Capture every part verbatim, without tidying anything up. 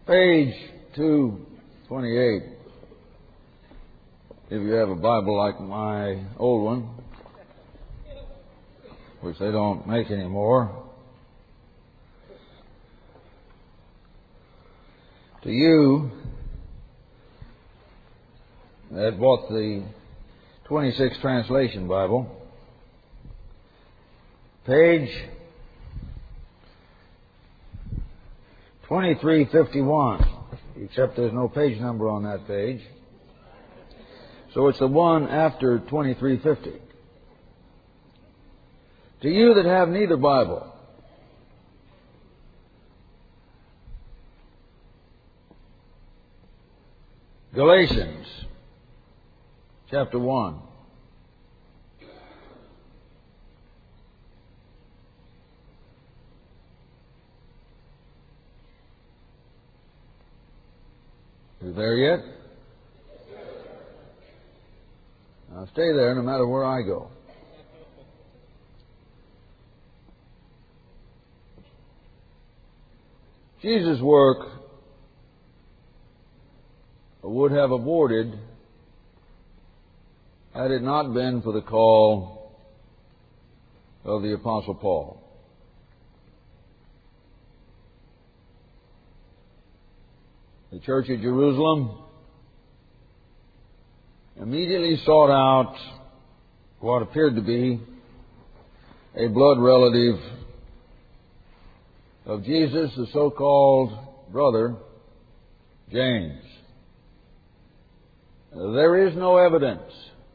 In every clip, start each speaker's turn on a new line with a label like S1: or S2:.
S1: Page two twenty-eight. If you have a Bible like my old one, which they don't make anymore. To you that bought the twenty-six Translation Bible, page twenty-three fifty-one, except there's no page number on that page. So it's the one after twenty-three fifty. To you that have neither Bible, Galatians chapter one. You there yet? Now stay there no matter where I go. Jesus' work would have aborted had it not been for the call of the Apostle Paul. The church at Jerusalem immediately sought out what appeared to be a blood relative of Jesus, the so-called brother James. There is no evidence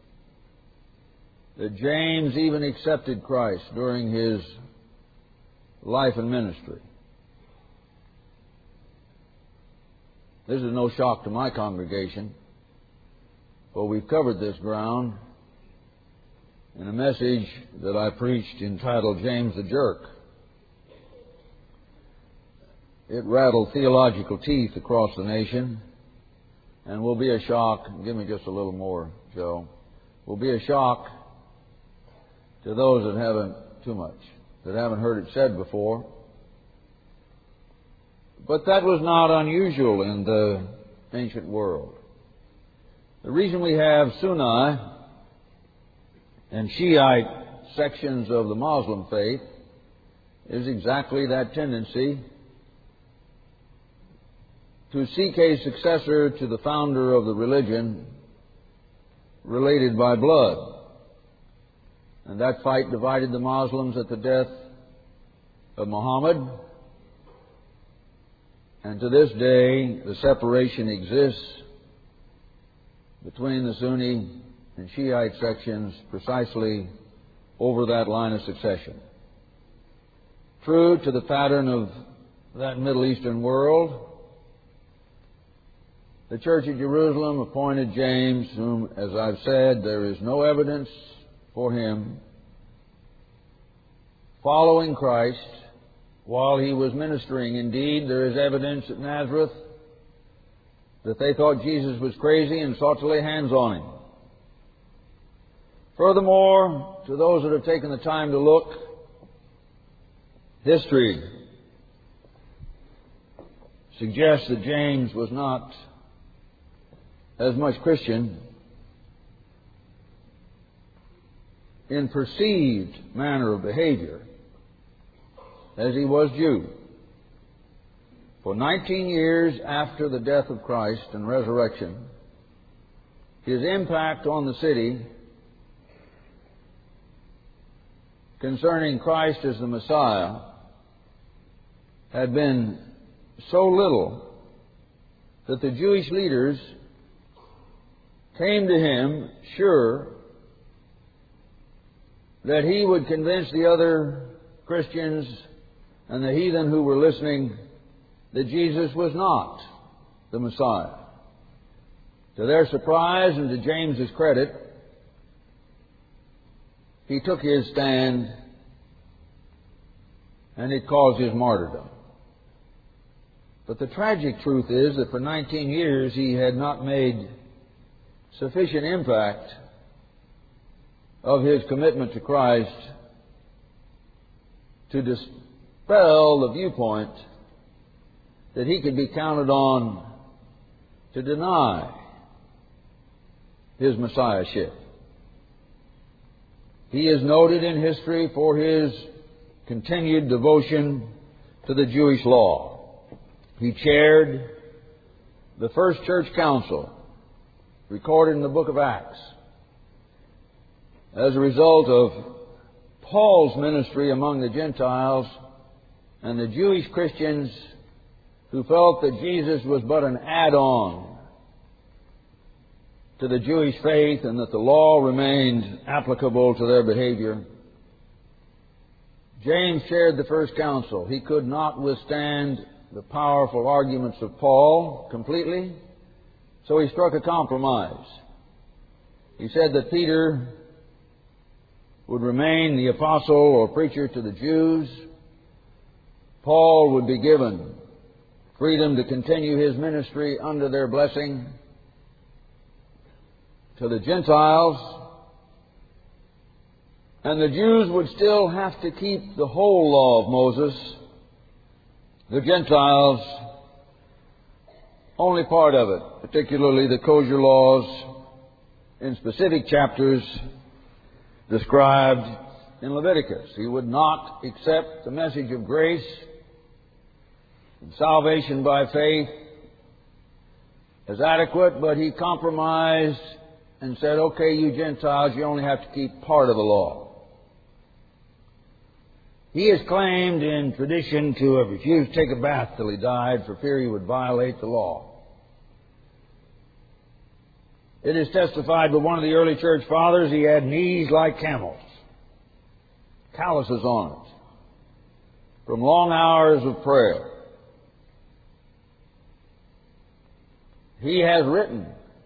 S1: that James even accepted Christ during his life and ministry. This is no shock to my congregation, for we've covered this ground in a message that I preached entitled James the Jerk. It rattled theological teeth across the nation and will be a shock. Give me just a little more, Joe. Will be a shock to those that haven't, too much, that haven't heard it said before. But that was not unusual in the ancient world. The reason we have Sunni and Shiite sections of the Muslim faith is exactly that tendency to seek a successor to the founder of the religion related by blood. And that fight divided the Muslims at the death of Muhammad. And to this day, the separation exists between the Sunni and Shiite sections precisely over that line of succession. True to the pattern of that Middle Eastern world, the Church at Jerusalem appointed James, whom, as I've said, there is no evidence for him following Christ while he was ministering. Indeed, there is evidence at Nazareth that they thought Jesus was crazy and sought to lay hands on him. Furthermore, to those that have taken the time to look, history suggests that James was not as much Christian in perceived manner of behavior as he was Jew. For nineteen years after the death of Christ and resurrection, his impact on the city concerning Christ as the Messiah had been so little that the Jewish leaders came to him sure that he would convince the other Christians and the heathen who were listening that Jesus was not the Messiah. To their surprise and to James's credit, he took his stand and it caused his martyrdom. But the tragic truth is that for nineteen years he had not made sufficient impact of his commitment to Christ to dispel the viewpoint that he could be counted on to deny his messiahship. He is noted in history for his continued devotion to the Jewish law. He chaired the first church council recorded in the book of Acts as a result of Paul's ministry among the Gentiles and the Jewish Christians who felt that Jesus was but an add-on to the Jewish faith and that the law remained applicable to their behavior. James chaired the first council. He could not withstand the powerful arguments of Paul completely, so he struck a compromise. He said that Peter would remain the apostle or preacher to the Jews. Paul would be given freedom to continue his ministry under their blessing to the Gentiles, and the Jews would still have to keep the whole law of Moses. The Gentiles, only part of it, particularly the kosher laws in specific chapters described in Leviticus. He would not accept the message of grace and salvation by faith as adequate, but he compromised and said, okay, you Gentiles, you only have to keep part of the law. He is claimed in tradition to have refused to take a bath till he died for fear he would violate the law. It is testified by one of the early church fathers he had knees like camels, calluses on it, from long hours of prayer. He has written,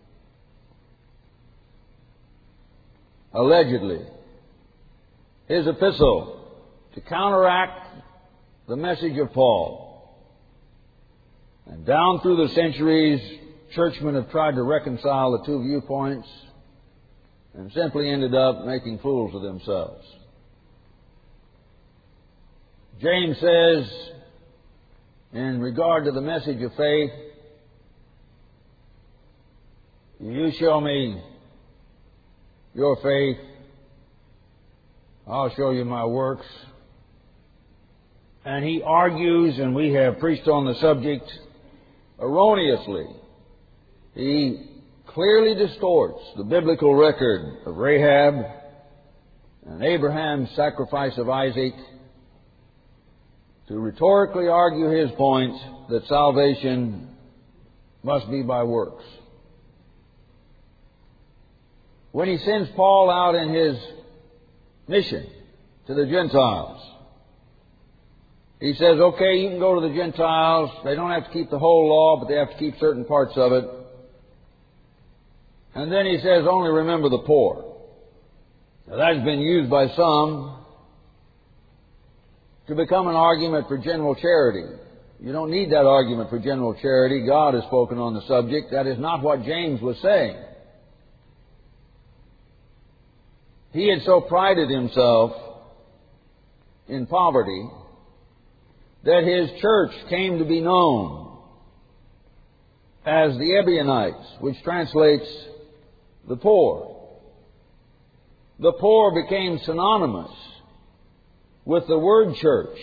S1: allegedly, his epistle to counteract the message of Paul. And down through the centuries, churchmen have tried to reconcile the two viewpoints and simply ended up making fools of themselves. James says, in regard to the message of faith, you show me your faith, I'll show you my works. And he argues, and we have preached on the subject erroneously. He clearly distorts the biblical record of Rahab and Abraham's sacrifice of Isaac to rhetorically argue his point that salvation must be by works. When he sends Paul out in his mission to the Gentiles, he says, okay, you can go to the Gentiles. They don't have to keep the whole law, but they have to keep certain parts of it. And then he says, only remember the poor. Now, that has been used by some to become an argument for general charity. You don't need that argument for general charity. God has spoken on the subject. That is not what James was saying. He had so prided himself in poverty that his church came to be known as the Ebionites, which translates the poor. The poor became synonymous with the word church.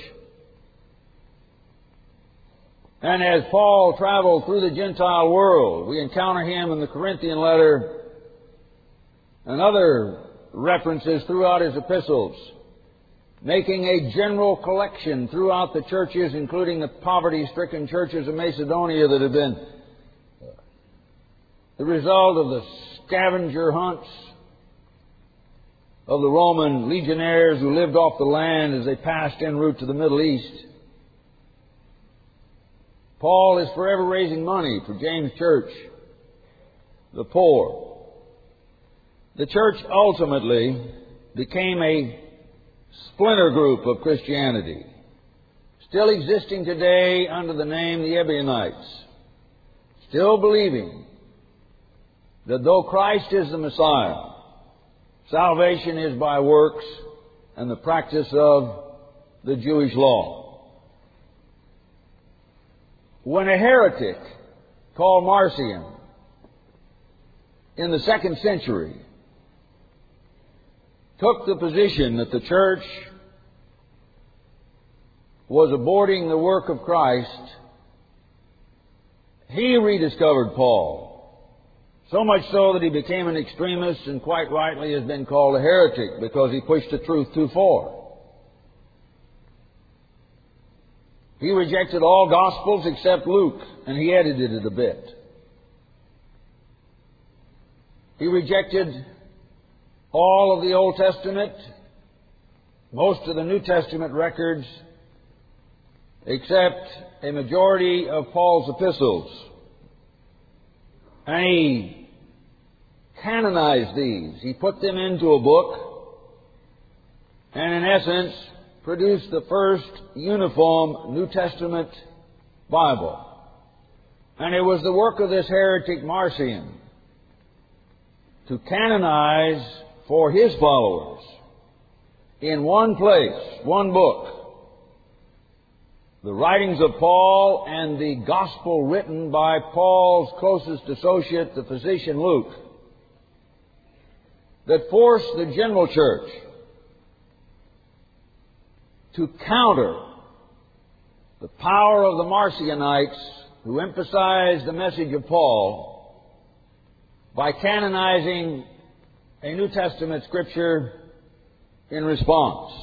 S1: And as Paul traveled through the Gentile world, we encounter him in the Corinthian letter and other references throughout his epistles, making a general collection throughout the churches, including the poverty-stricken churches of Macedonia that have been the result of the scavenger hunts of the Roman legionnaires who lived off the land as they passed en route to the Middle East. Paul is forever raising money for James' church, the poor. The church ultimately became a splinter group of Christianity, still existing today under the name the Ebionites, still believing that though Christ is the Messiah, salvation is by works and the practice of the Jewish law. when a heretic called Marcion in the second century took the position that the church was aborting the work of Christ, he rediscovered Paul. So much so that he became an extremist and quite rightly has been called a heretic because he pushed the truth too far. He rejected all Gospels except Luke, and he edited it a bit. He rejected all of the Old Testament, most of the New Testament records, except a majority of Paul's epistles. And he canonized these. He put them into a book, and in essence produced the first uniform New Testament Bible. And it was the work of this heretic Marcion to canonize for his followers in one place, one book, the writings of Paul and the gospel written by Paul's closest associate, the physician Luke, that forced the general church to counter the power of the Marcionites who emphasized the message of Paul by canonizing a New Testament scripture in response.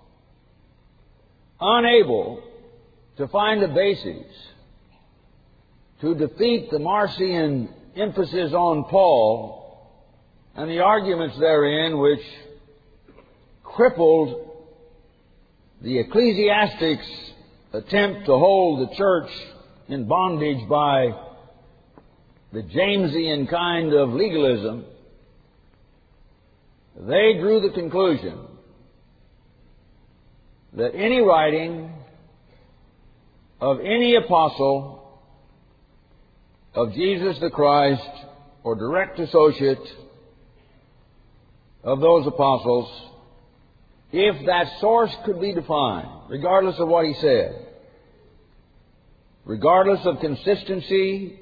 S1: Unable to find a basis to defeat the Marcion emphasis on Paul and the arguments therein which crippled the ecclesiastics' attempt to hold the church in bondage by the Jamesian kind of legalism, they drew the conclusion that any writing of any apostle of Jesus the Christ or direct associate of those apostles, if that source could be defined, regardless of what he said, regardless of consistency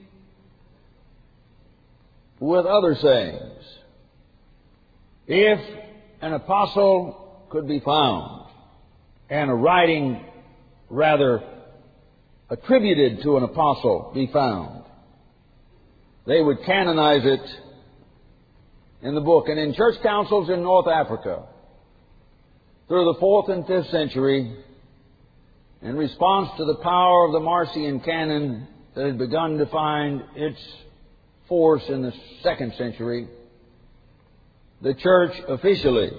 S1: with other sayings, if an apostle could be found and a writing rather attributed to an apostle be found, they would canonize it in the book. And in church councils in North Africa, through the fourth and fifth century, in response to the power of the Marcion canon that had begun to find its force in the second century, the church officially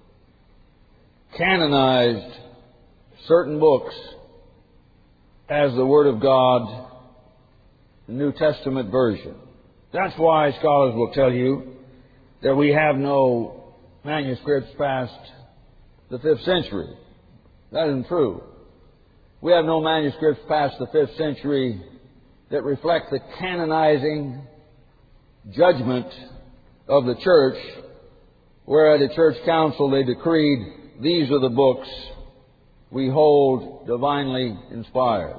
S1: canonized certain books as the Word of God, the New Testament version. That's why scholars will tell you that we have no manuscripts past the fifth century. That isn't true. We have no manuscripts past the fifth century that reflect the canonizing judgment of the church, where at a church council they decreed, these are the books we hold divinely inspired.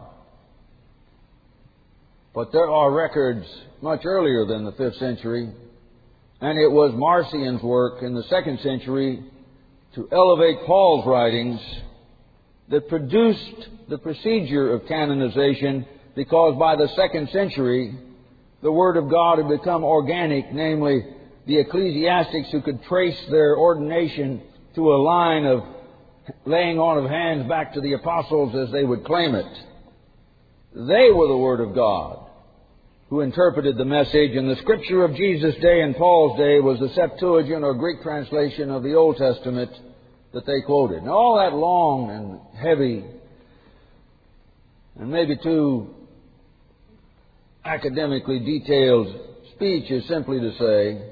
S1: But there are records much earlier than the fifth century, and it was Marcion's work in the second century to elevate Paul's writings that produced the procedure of canonization, because by the second century the Word of God had become organic, namely the ecclesiastics who could trace their ordination to a line of laying on of hands back to the apostles as they would claim it. They were the Word of God who interpreted the message, and the Scripture of Jesus' day and Paul's day was the Septuagint or Greek translation of the Old Testament that they quoted. Now, all that long and heavy and maybe too academically detailed speech is simply to say,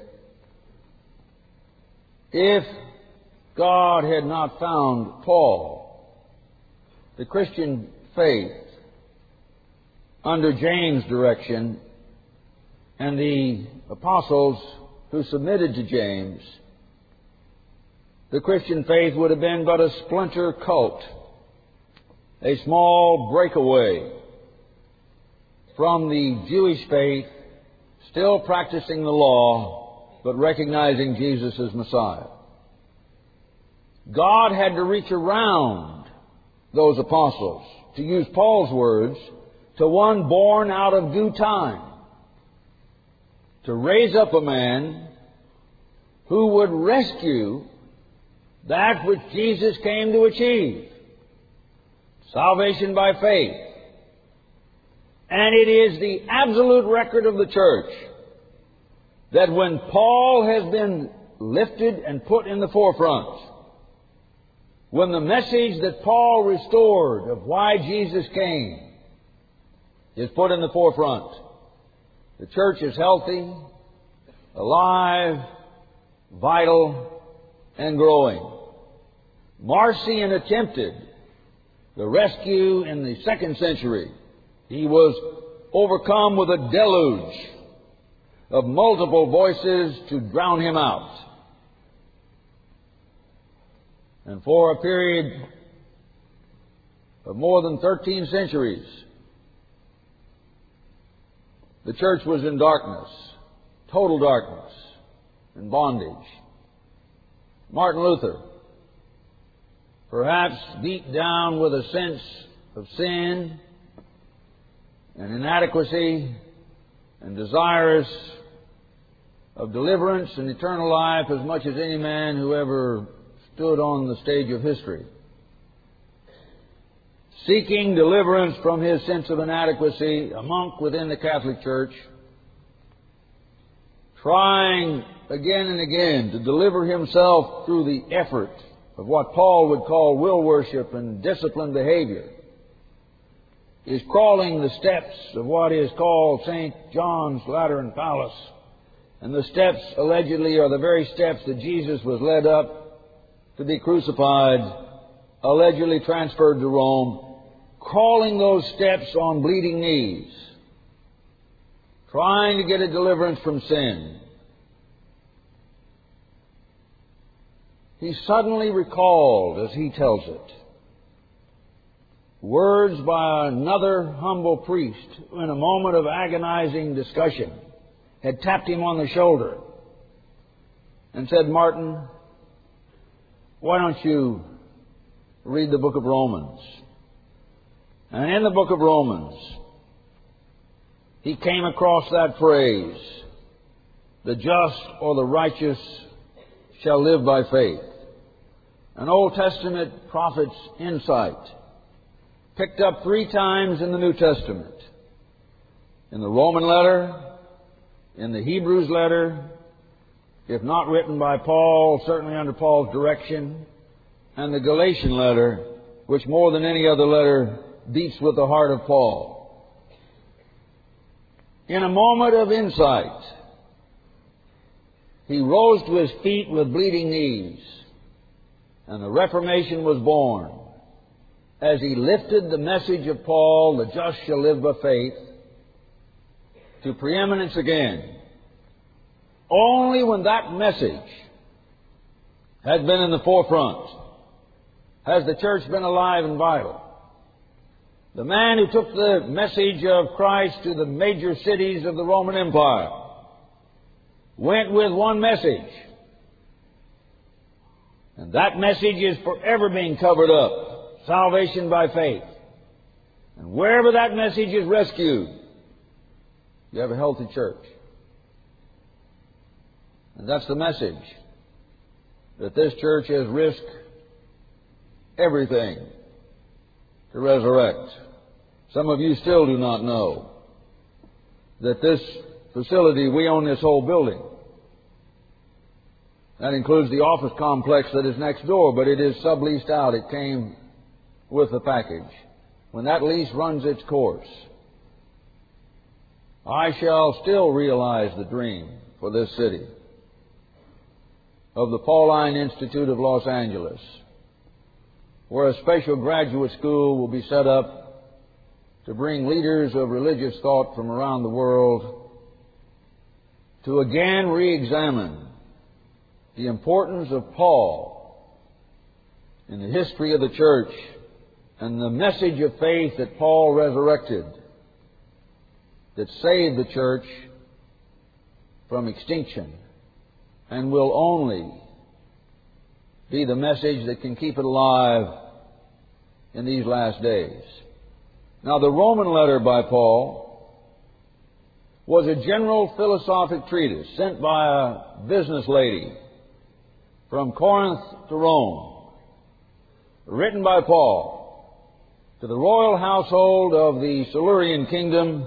S1: if God had not found Paul, the Christian faith, under James' direction, and the apostles who submitted to James, the Christian faith would have been but a splinter cult, a small breakaway from the Jewish faith, still practicing the law, but recognizing Jesus as Messiah. God had to reach around those apostles, to use Paul's words, to one born out of due time, to raise up a man who would rescue that which Jesus came to achieve, salvation by faith. And it is the absolute record of the church that when Paul has been lifted and put in the forefront, when the message that Paul restored of why Jesus came is put in the forefront, the church is healthy, alive, vital, and growing. Marcion attempted the rescue in the second century. He was overcome with a deluge of multiple voices to drown him out. And for a period of more than thirteen centuries, the church was in darkness, total darkness, and bondage. Martin Luther, perhaps beat down with a sense of sin and inadequacy and desirous of deliverance and eternal life as much as any man who ever stood on the stage of history, seeking deliverance from his sense of inadequacy, a monk within the Catholic Church, trying again and again to deliver himself through the effort of what Paul would call will worship and disciplined behavior, is crawling the steps of what is called Saint John's Lateran Palace. And the steps allegedly are the very steps that Jesus was led up to be crucified, allegedly transferred to Rome, crawling those steps on bleeding knees, trying to get a deliverance from sin. He suddenly recalled, as he tells it, words by another humble priest who, in a moment of agonizing discussion, had tapped him on the shoulder and said, "Martin, why don't you read the book of Romans?" And in the book of Romans, he came across that phrase, "The just or the righteous shall live by faith." An Old Testament prophet's insight, picked up three times in the New Testament. In the Roman letter, in the Hebrews letter, if not written by Paul, certainly under Paul's direction, and the Galatian letter, which more than any other letter beats with the heart of Paul. In a moment of insight, he rose to his feet with bleeding knees, and the Reformation was born as he lifted the message of Paul, "The just shall live by faith," to preeminence again. Only when that message had been in the forefront has the church been alive and vital. The man who took the message of Christ to the major cities of the Roman Empire went with one message. And that message is forever being covered up. Salvation by faith. And wherever that message is rescued, you have a healthy church. And that's the message that this church has risked everything to resurrect. Some of you still do not know that this facility, we own this whole building. That includes the office complex that is next door, but it is subleased out. It came with the package. When that lease runs its course, I shall still realize the dream for this city of the Pauline Institute of Los Angeles, where a special graduate school will be set up to bring leaders of religious thought from around the world to again re-examine the importance of Paul in the history of the church and the message of faith that Paul resurrected that saved the church from extinction and will only be the message that can keep it alive in these last days. Now, the Roman letter by Paul was a general philosophic treatise sent by a business lady from Corinth to Rome, written by Paul to the royal household of the Silurian kingdom,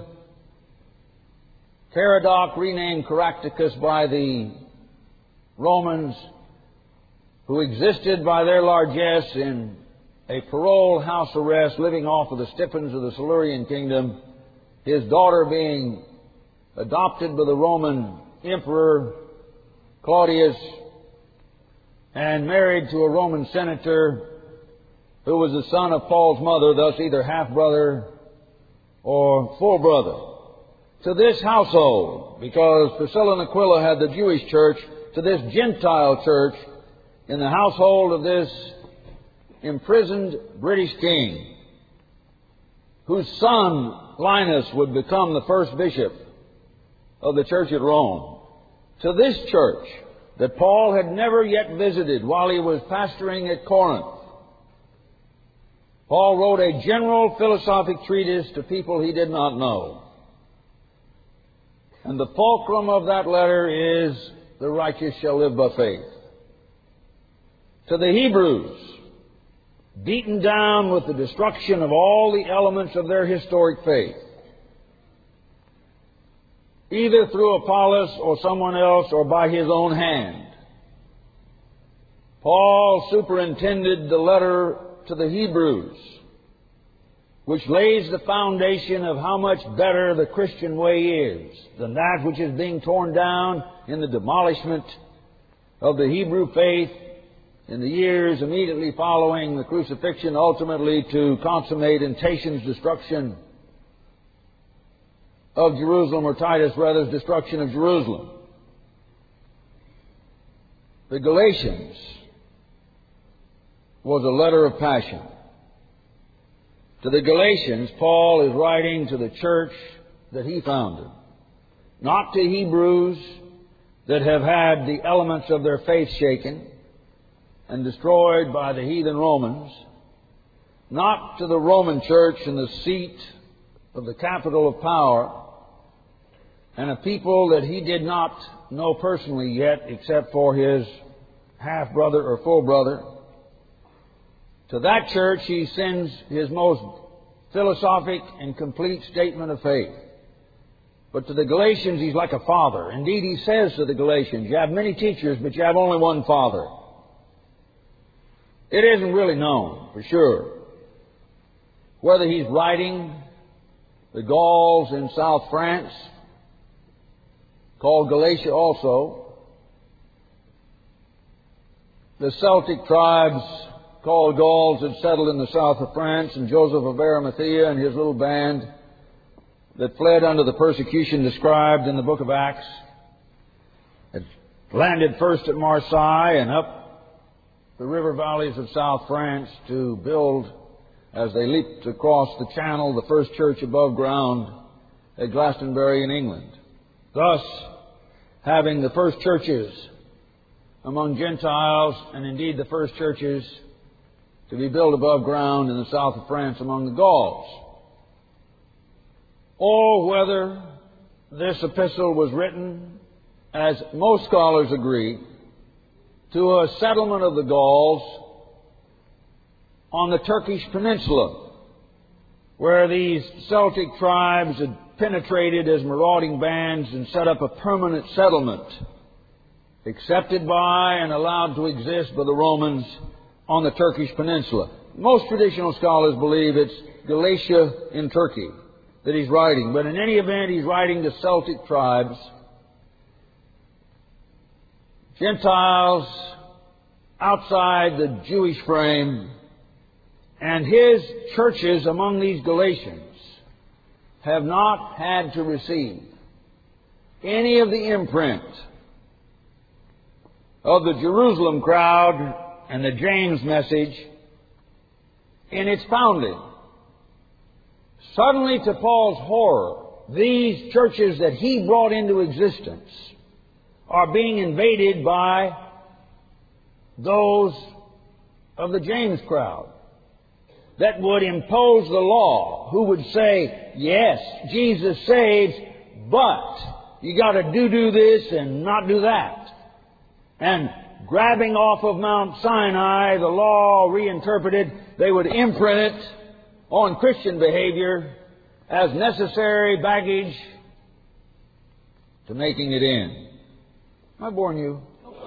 S1: Caradoc, renamed Caractacus by the Romans, who existed by their largesse in a parole house arrest, living off of the stipends of the Silurian kingdom, his daughter being adopted by the Roman Emperor Claudius and married to a Roman senator who was the son of Paul's mother, thus either half-brother or full brother. To this household, because Priscilla and Aquila had the Jewish church, to this Gentile church in the household of this imprisoned British king, whose son Linus would become the first bishop of the church at Rome. To this church that Paul had never yet visited while he was pastoring at Corinth, Paul wrote a general philosophic treatise to people he did not know. And the fulcrum of that letter is, the righteous shall live by faith. To the Hebrews, beaten down with the destruction of all the elements of their historic faith, either through Apollos or someone else or by his own hand, Paul superintended the letter to the Hebrews, which lays the foundation of how much better the Christian way is than that which is being torn down in the demolishment of the Hebrew faith in the years immediately following the crucifixion, ultimately to consummate in Tatian's destruction of Jerusalem, or Titus rather's destruction of Jerusalem. The Galatians was a letter of passion. To the Galatians, Paul is writing to the church that he founded, not to Hebrews that have had the elements of their faith shaken and destroyed by the heathen Romans, not to the Roman church and the seat of the capital of power, and a people that he did not know personally yet except for his half-brother or full brother. To that church he sends his most philosophic and complete statement of faith. But to the Galatians he's like a father. Indeed, he says to the Galatians, you have many teachers, but you have only one father. It isn't really known for sure whether he's writing the Gauls in South France, called Galatia also, the Celtic tribes called Gauls had settled in the south of France, and Joseph of Arimathea and his little band that fled under the persecution described in the book of Acts had landed first at Marseille and up the river valleys of South France to build, as they leaped across the channel, the first church above ground at Glastonbury in England. Thus, having the first churches among Gentiles, and indeed the first churches to be built above ground in the south of France among the Gauls. Or whether this epistle was written, as most scholars agree, to a settlement of the Gauls on the Turkish peninsula, where these Celtic tribes had penetrated as marauding bands and set up a permanent settlement, accepted by and allowed to exist by the Romans on the Turkish peninsula. Most traditional scholars believe it's Galatia in Turkey that he's writing, but in any event he's writing to Celtic tribes, Gentiles outside the Jewish frame, and his churches among these Galatians have not had to receive any of the imprint of the Jerusalem crowd and the James message in its founding. Suddenly, to Paul's horror, these churches that he brought into existence are being invaded by those of the James crowd that would impose the law, who would say, yes, Jesus saves, but you got to do do this and not do that. And grabbing off of Mount Sinai, the law reinterpreted, they would imprint it on Christian behavior as necessary baggage to making it in. I warn you.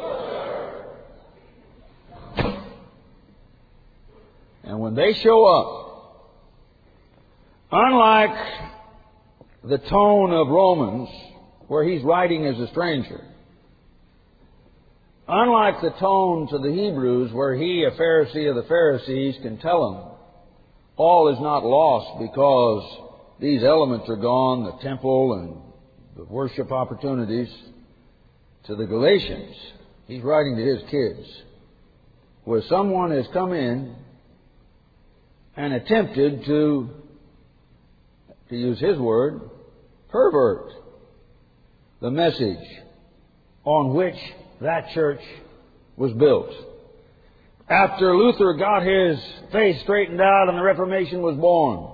S1: And when they show up, unlike the tone of Romans, where he's writing as a stranger, unlike the tone to the Hebrews, where he, a Pharisee of the Pharisees, can tell them all is not lost because these elements are gone, the temple and the worship opportunities, to the Galatians, he's writing to his kids, where someone has come in and attempted to, to use his word, pervert the message on which that church was built. After Luther got his face straightened out and the Reformation was born,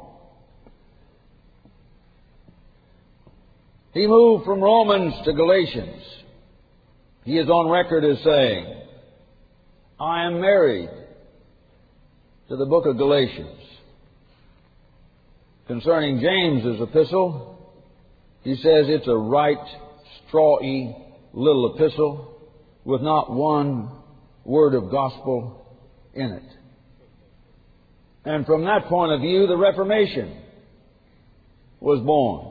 S1: he moved from Romans to Galatians. He is on record as saying, I am married to the book of Galatians. Concerning James's epistle, he says it's a right strawy little epistle with not one word of gospel in it. And from that point of view, the Reformation was born.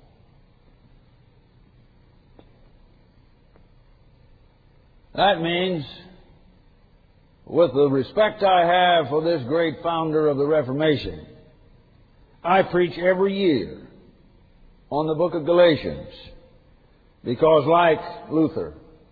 S1: That means, with the respect I have for this great founder of the Reformation, I preach every year on the book of Galatians, because like Luther,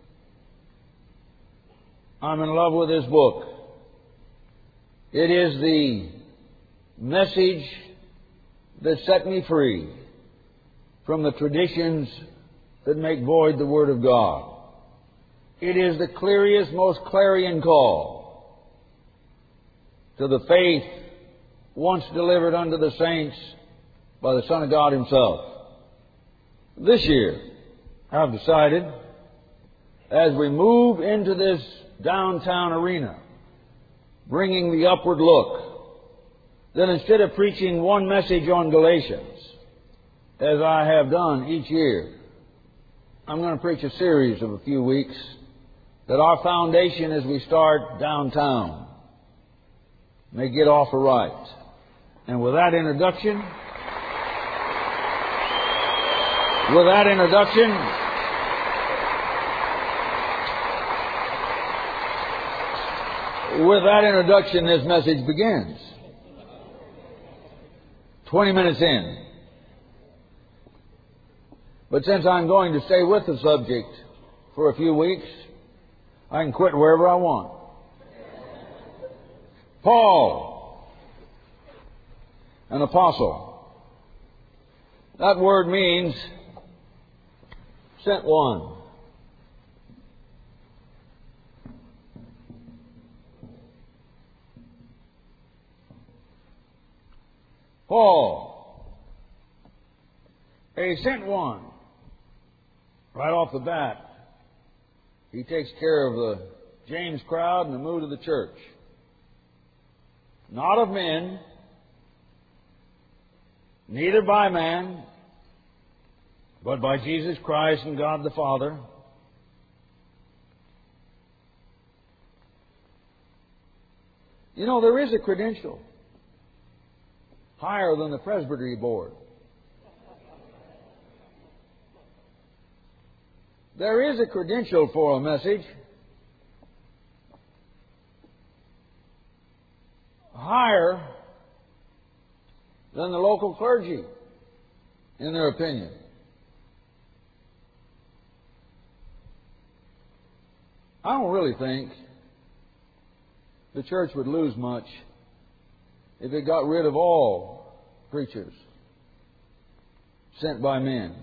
S1: I'm in love with this book. It is the message that set me free from the traditions that make void the Word of God. It is the clearest, most clarion call to the faith once delivered unto the saints by the Son of God Himself. This year, I've decided, as we move into this downtown arena, bringing the upward look, that instead of preaching one message on Galatians, as I have done each year, I'm going to preach a series of a few weeks that our foundation as we start downtown may get off right. And with that introduction, with that introduction, with that introduction, this message begins. Twenty minutes in. But since I'm going to stay with the subject for a few weeks, I can quit wherever I want. Paul, an apostle. That word means sent one. Paul, a sent one. Right off the bat, he takes care of the James crowd and the mood of the church. Not of men, neither by man, but by Jesus Christ and God the Father. You know, there is a credential higher than the Presbytery Board. There is a credential for a message higher than the local clergy, in their opinion. I don't really think the church would lose much if it got rid of all preachers. sent by men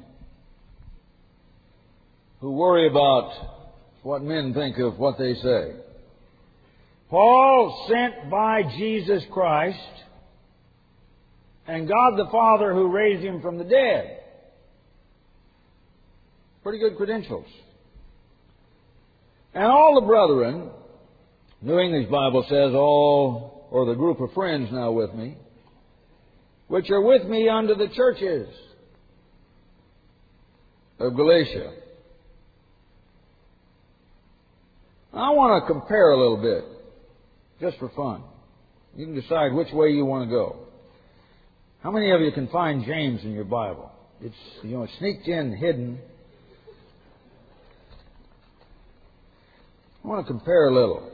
S1: who worry about what men think of what they say. Paul, sent by Jesus Christ and God the Father who raised him from the dead. Pretty good credentials. And all the brethren, New English Bible says all, or the group of friends now with me, which are with me unto the churches of Galatia. I want to compare a little bit, just for fun. You can decide which way you want to go. How many of you can find James in your Bible? It's, you know, sneaked in, hidden. I want to compare a little.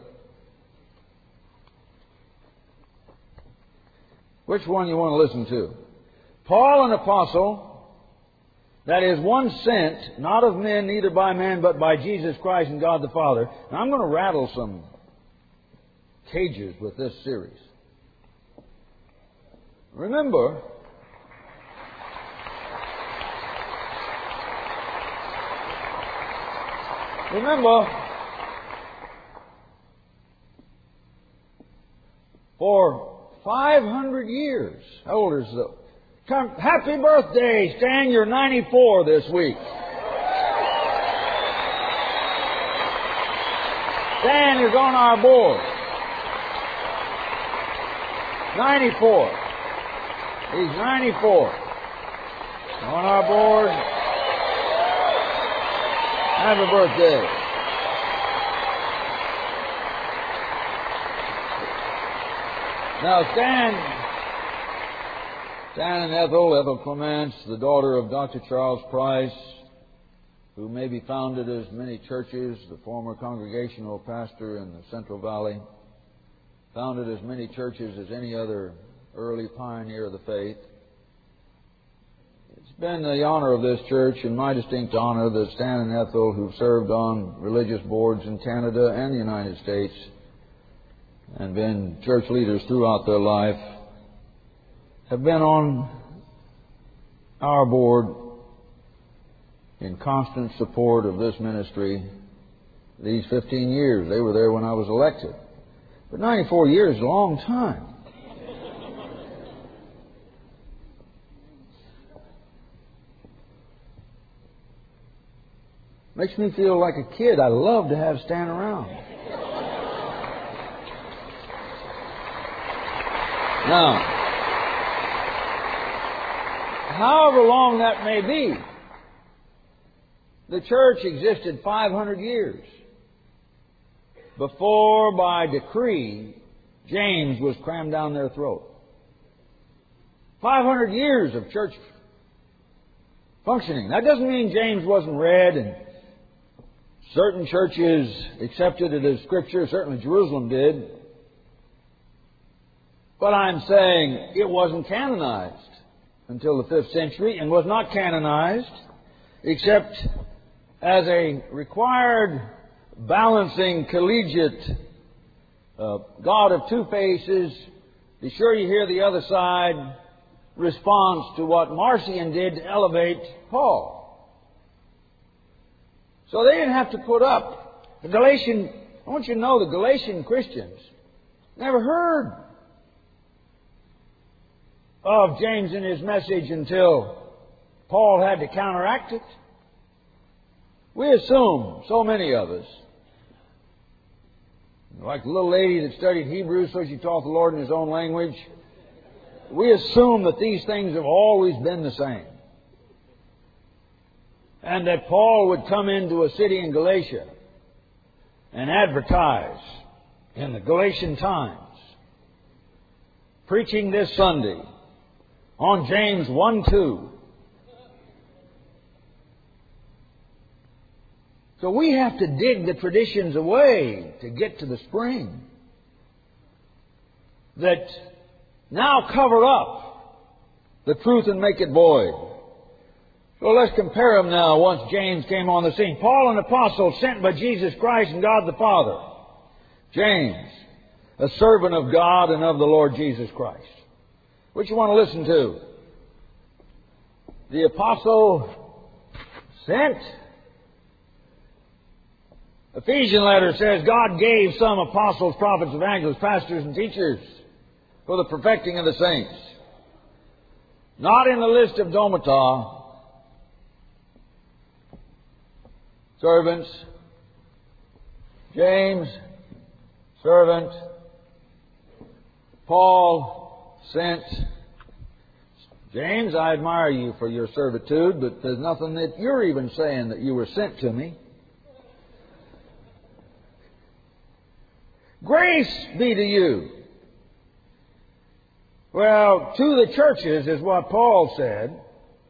S1: Which one you want to listen to? Paul, an apostle, that is one sent, not of men, neither by man, but by Jesus Christ and God the Father. Now I'm going to rattle some cages with this series. Remember, remember, for five hundred years, how old is the... Come, happy birthday, Stan, you're ninety-four this week. Stan is on our board. ninety-four. He's ninety-four. On our board. Happy birthday. Now, Stan... Stan and Ethel, Ethel Clements, the daughter of Doctor Charles Price, who maybe founded as many churches, the former congregational pastor in the Central Valley, founded as many churches as any other early pioneer of the faith. It's been the honor of this church and my distinct honor that Stan and Ethel, who've served on religious boards in Canada and the United States and been church leaders throughout their life, have been on our board in constant support of this ministry these fifteen years. They were there when I was elected. But ninety-four years is a long time. Makes me feel like a kid. I love to have Stan around. Now, however long that may be, the church existed five hundred years before, by decree, James was crammed down their throat. five hundred years of church functioning. That doesn't mean James wasn't read and certain churches accepted it as Scripture. Certainly Jerusalem did. But I'm saying it wasn't canonized until the fifth century, and was not canonized except as a required balancing collegiate uh, God of two faces, be sure you hear the other side, response to what Marcion did to elevate Paul. So they didn't have to put up. The Galatian, I want you to know the Galatian Christians never heard of James and his message until Paul had to counteract it. We assume, so many of us, like the little lady that studied Hebrew so she taught the Lord in His own language, we assume that these things have always been the same. And that Paul would come into a city in Galatia and advertise in the Galatian Times, preaching this Sunday on James one two. So we have to dig the traditions away to get to the spring that now cover up the truth and make it void. So let's compare them now once James came on the scene. Paul, an apostle sent by Jesus Christ and God the Father. James, a servant of God and of the Lord Jesus Christ. Which you want to listen to? the apostle sent. Ephesian letter says God gave some apostles, prophets, evangelists, pastors, and teachers for the perfecting of the saints. Not in the list of domata. Servants. James, servant. Paul, sent. James, I admire you for your servitude, but there's nothing that you're even saying that you were sent to me. Grace be to you. Well, to the churches is what Paul said.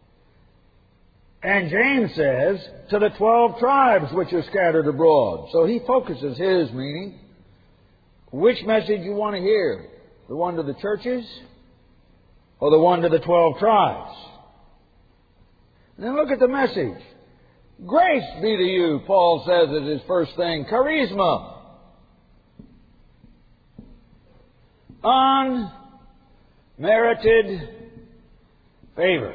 S1: And James says, to the twelve tribes which are scattered abroad. So he focuses his meaning. Which message you want to hear? The one to the churches or the one to the twelve tribes? And then look at the message. Grace be to you, Paul says as his first thing. Charisma. Unmerited favor.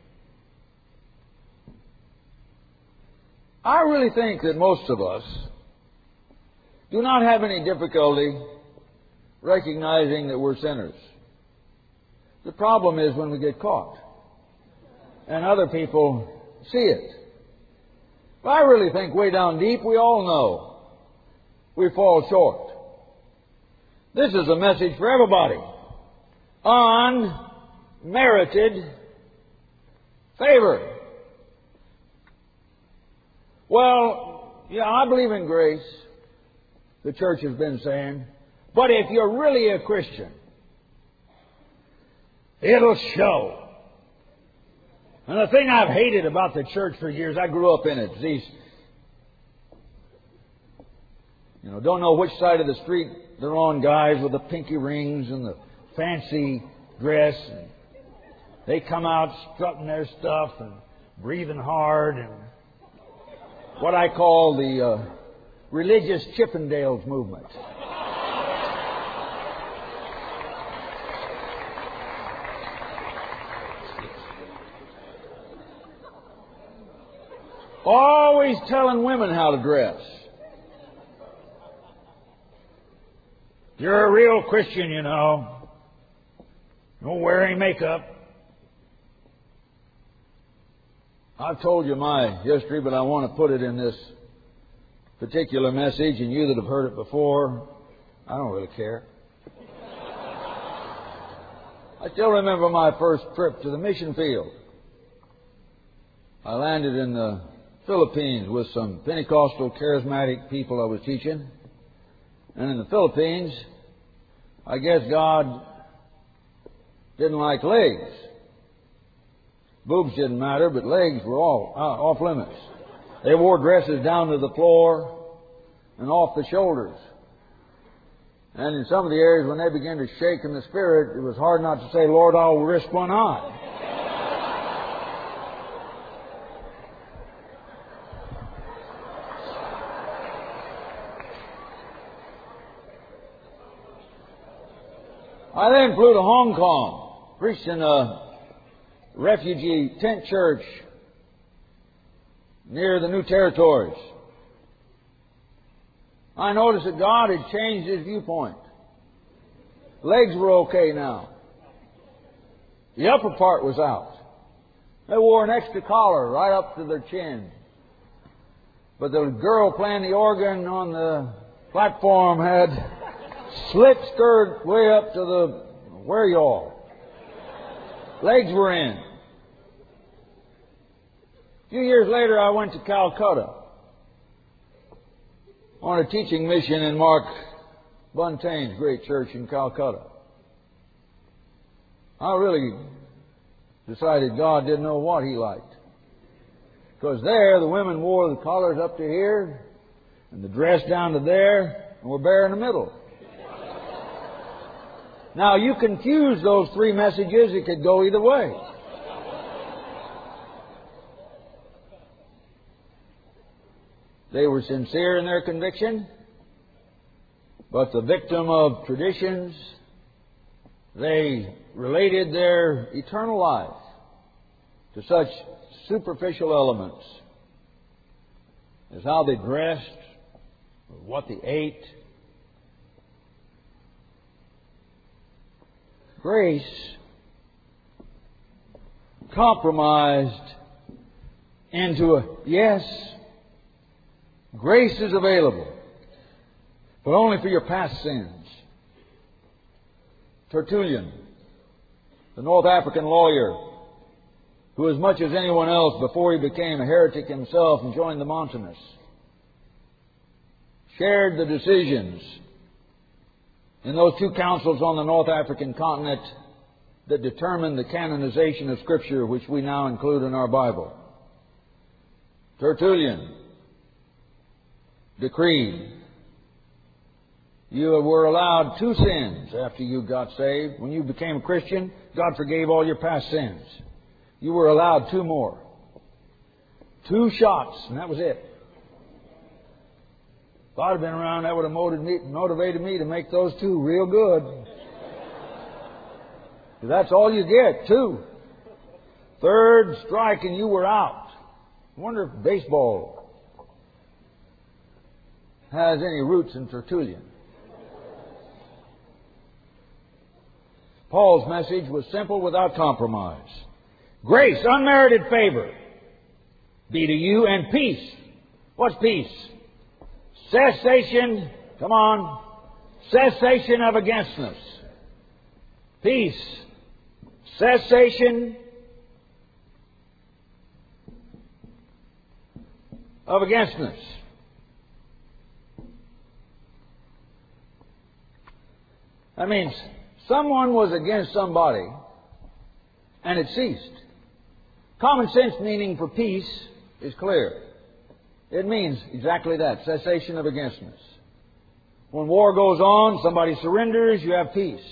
S1: I really think that most of us do not have any difficulty recognizing that we're sinners. The problem is when we get caught and other people see it. But I really think way down deep we all know we fall short. This is a message for everybody. Unmerited favor. Well, yeah, I believe in grace, the church has been saying. But if you're really a Christian, it'll show. And the thing I've hated about the church for years, I grew up in it, these, you know, don't know which side of the street they're on, guys with the pinky rings and the fancy dress. And they come out strutting their stuff and breathing hard and what I call the uh, religious Chippendales movement. Always telling women how to dress. You're a real Christian, you know. No wearing makeup. I've told you my history, but I want to put it in this particular message, and you that have heard it before, I don't really care. I still remember my first trip to the mission field. I landed in the Philippines with some Pentecostal charismatic people I was teaching. And in the Philippines, I guess God didn't like legs. Boobs didn't matter, but legs were all uh, off limits. They wore dresses down to the floor and off the shoulders. And in some of the areas when they began to shake in the Spirit, it was hard not to say, Lord, I'll risk one eye. I then flew to Hong Kong, preached in a refugee tent church near the New Territories. I noticed that God had changed His viewpoint. Legs were okay now. The upper part was out. They wore an extra collar right up to their chin. But the girl playing the organ on the platform had slit skirt way up to the where y'all. Legs were in. A few years later, I went to Calcutta on a teaching mission in Mark Buntain's great church in Calcutta. I really decided God didn't know what He liked. Because there, the women wore the collars up to here and the dress down to there and were bare in the middle. Now, you confuse those three messages, it could go either way. They were sincere in their conviction, but the victim of traditions, they related their eternal life to such superficial elements as how they dressed, or what they ate. Grace compromised into a, yes, grace is available, but only for your past sins. Tertullian, the North African lawyer, who as much as anyone else before he became a heretic himself and joined the Montanists, shared the decisions in those two councils on the North African continent that determined the canonization of Scripture, which we now include in our Bible. Tertullian decreed you were allowed two sins after you got saved. When you became a Christian, God forgave all your past sins. You were allowed two more. Two shots, and that was it. If I'd have been around, that would have motivated me, motivated me to make those two real good. That's all you get, two. Third strike and you were out. I wonder if baseball has any roots in Tertullian. Paul's message was simple without compromise. Grace, unmerited favor, be to you, and peace. What's peace? Cessation, come on, cessation of againstness. Peace, cessation of againstness. That means someone was against somebody and it ceased. Common sense meaning for peace is clear. It means exactly that, cessation of againstness. When war goes on, somebody surrenders, you have peace.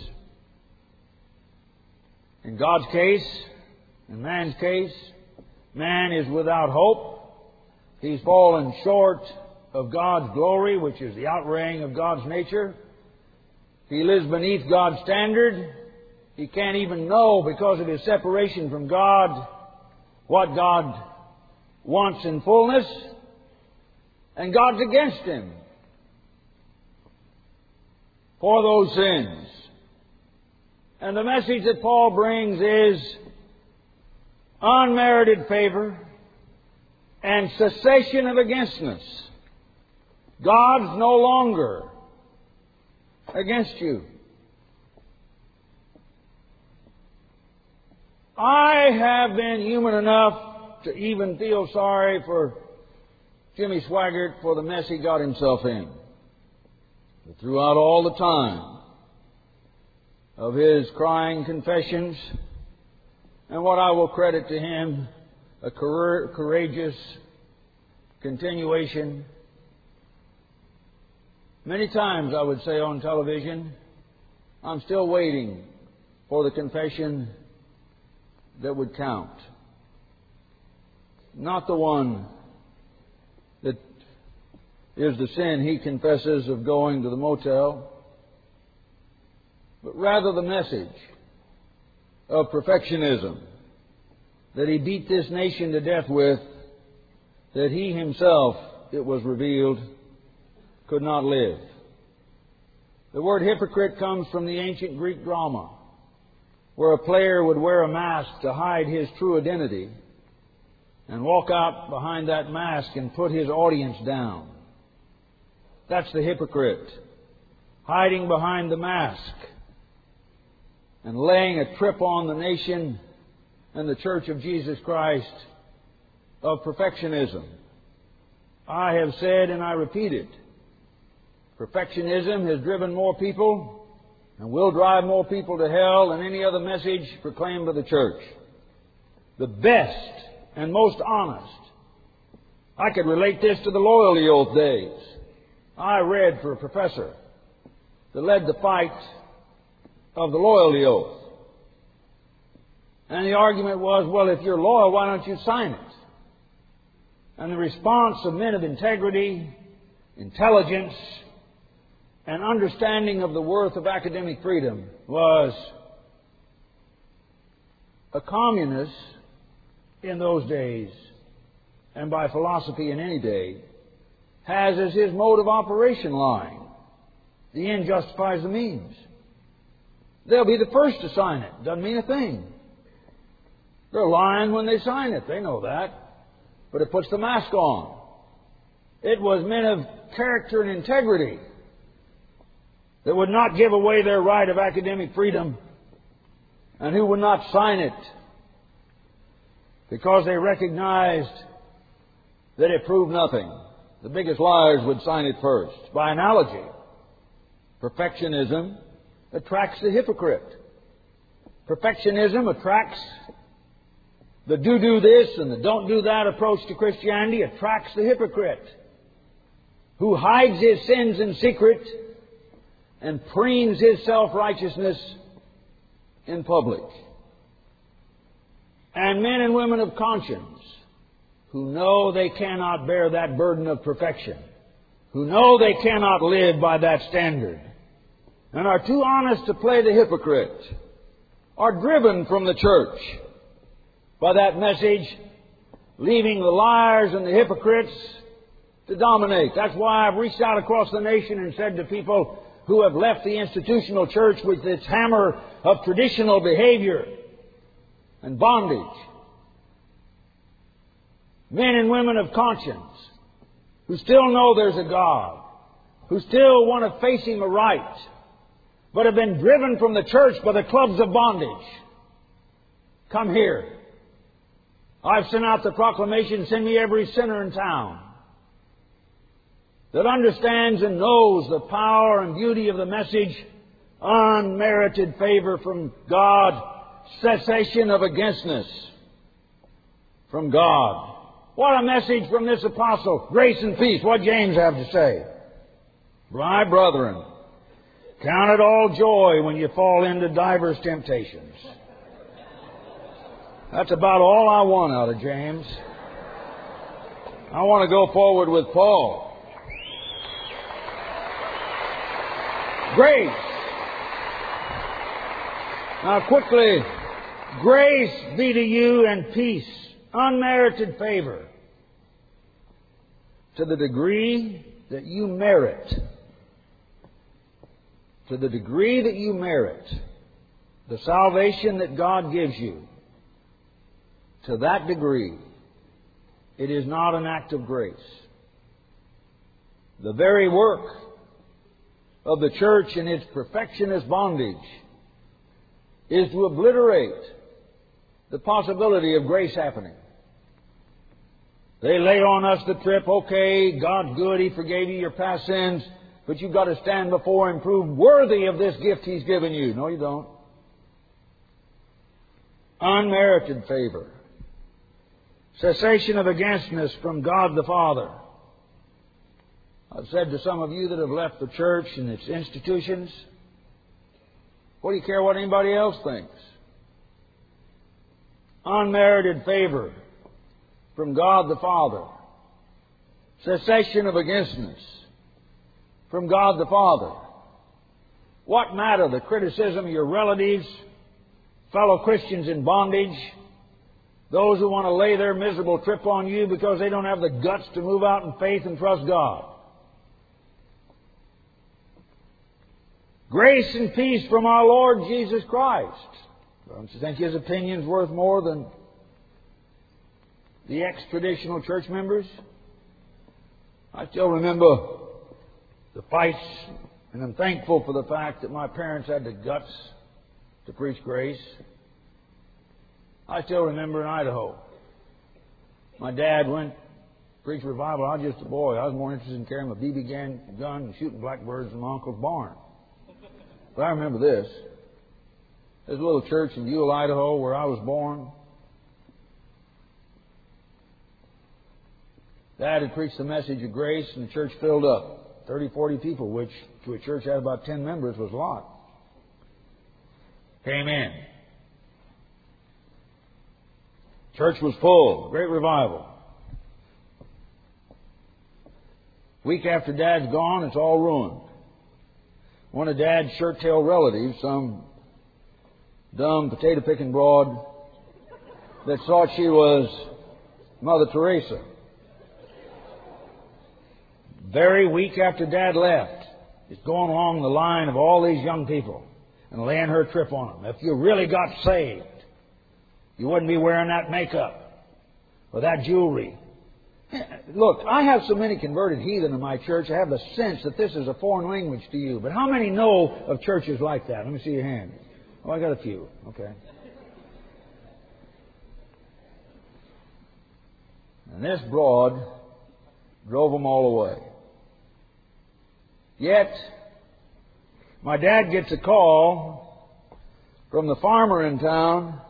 S1: In God's case, in man's case, man is without hope. He's fallen short of God's glory, which is the outweighing of God's nature. He lives beneath God's standard. He can't even know, because of his separation from God, what God wants in fullness. And God's against him for those sins. And the message that Paul brings is unmerited favor and cessation of againstness. God's no longer against you. I have been human enough to even feel sorry for Jimmy Swaggart for the mess he got himself in. But throughout all the time of his crying confessions, and what I will credit to him, a courageous continuation. Many times I would say on television, I'm still waiting for the confession that would count. Not the one that is the sin he confesses of going to the motel, but rather the message of perfectionism that he beat this nation to death with, that he himself, it was revealed, could not live. The word hypocrite comes from the ancient Greek drama, where a player would wear a mask to hide his true identity and walk out behind that mask and put his audience down. That's the hypocrite, hiding behind the mask and laying a trip on the nation and the Church of Jesus Christ of perfectionism. I have said, and I repeat it, perfectionism has driven more people and will drive more people to hell than any other message proclaimed by the church. The best and most honest. I could relate this to the loyalty oath days. I read for a professor that led the fight of the loyalty oath. And the argument was, well, if you're loyal, why don't you sign it? And the response of men of integrity, intelligence, and understanding of the worth of academic freedom was, a communist in those days, and by philosophy in any day, has as his mode of operation lying. The end justifies the means. They'll be the first to sign it. Doesn't mean a thing. They're lying when they sign it. They know that. But it puts the mask on. It was men of character and integrity that would not give away their right of academic freedom and who would not sign it because they recognized that it proved nothing. The biggest liars would sign it first. By analogy, perfectionism attracts the hypocrite. Perfectionism attracts the do-do this and the don't-do that approach to Christianity, attracts the hypocrite who hides his sins in secret and preens his self-righteousness in public. And men and women of conscience who know they cannot bear that burden of perfection, who know they cannot live by that standard, and are too honest to play the hypocrite, are driven from the church by that message, leaving the liars and the hypocrites to dominate. That's why I've reached out across the nation and said to people who have left the institutional church with its hammer of traditional behavior and bondage, men and women of conscience who still know there's a God, who still want to face Him aright, but have been driven from the church by the clubs of bondage. Come here. I've sent out the proclamation, send me every sinner in town that understands and knows the power and beauty of the message, unmerited favor from God, cessation of againstness from God. What a message from this apostle. Grace and peace. What James have to say? My brethren, count it all joy when you fall into divers temptations. That's about all I want out of James. I want to go forward with Paul. Grace. Now quickly, grace be to you and peace, unmerited favor, to the degree that you merit, to the degree that you merit the salvation that God gives you, to that degree, it is not an act of grace. The very work of the church in its perfectionist bondage is to obliterate the possibility of grace happening. They lay on us the trip, okay, God's good, He forgave you your past sins, but you've got to stand before Him proved worthy of this gift He's given you. No, you don't. Unmerited favor. Cessation of againstness from God the Father. I've said to some of you that have left the church and its institutions, what do you care what anybody else thinks? Unmerited favor from God the Father. Cessation of againstness from God the Father. What matter the criticism of your relatives, fellow Christians in bondage, those who want to lay their miserable trip on you because they don't have the guts to move out in faith and trust God? Grace and peace from our Lord Jesus Christ. Don't you think His opinion's worth more than the ex-traditional church members? I still remember the fights, and I'm thankful for the fact that my parents had the guts to preach grace. I still remember in Idaho, my dad went to preach revival. I was just a boy. I was more interested in carrying a B B gun and shooting blackbirds in my uncle's barn. But I remember this. There's a little church in Ewell, Idaho, where I was born. Dad had preached the message of grace, and the church filled up. thirty, forty people, which to a church that had about ten members was a lot. Came in. Church was full. Great revival. Week after Dad's gone, it's all ruined. One of Dad's shirt-tail relatives, some dumb potato-picking broad, that thought she was Mother Teresa. Very week after Dad left, she's going along the line of all these young people and laying her trip on them. If you really got saved, you wouldn't be wearing that makeup or that jewelry. Look, I have so many converted heathen in my church, I have the sense that this is a foreign language to you. But how many know of churches like that? Let me see your hand. Oh, I got a few. Okay. And this broad drove them all away. Yet, my dad gets a call from the farmer in town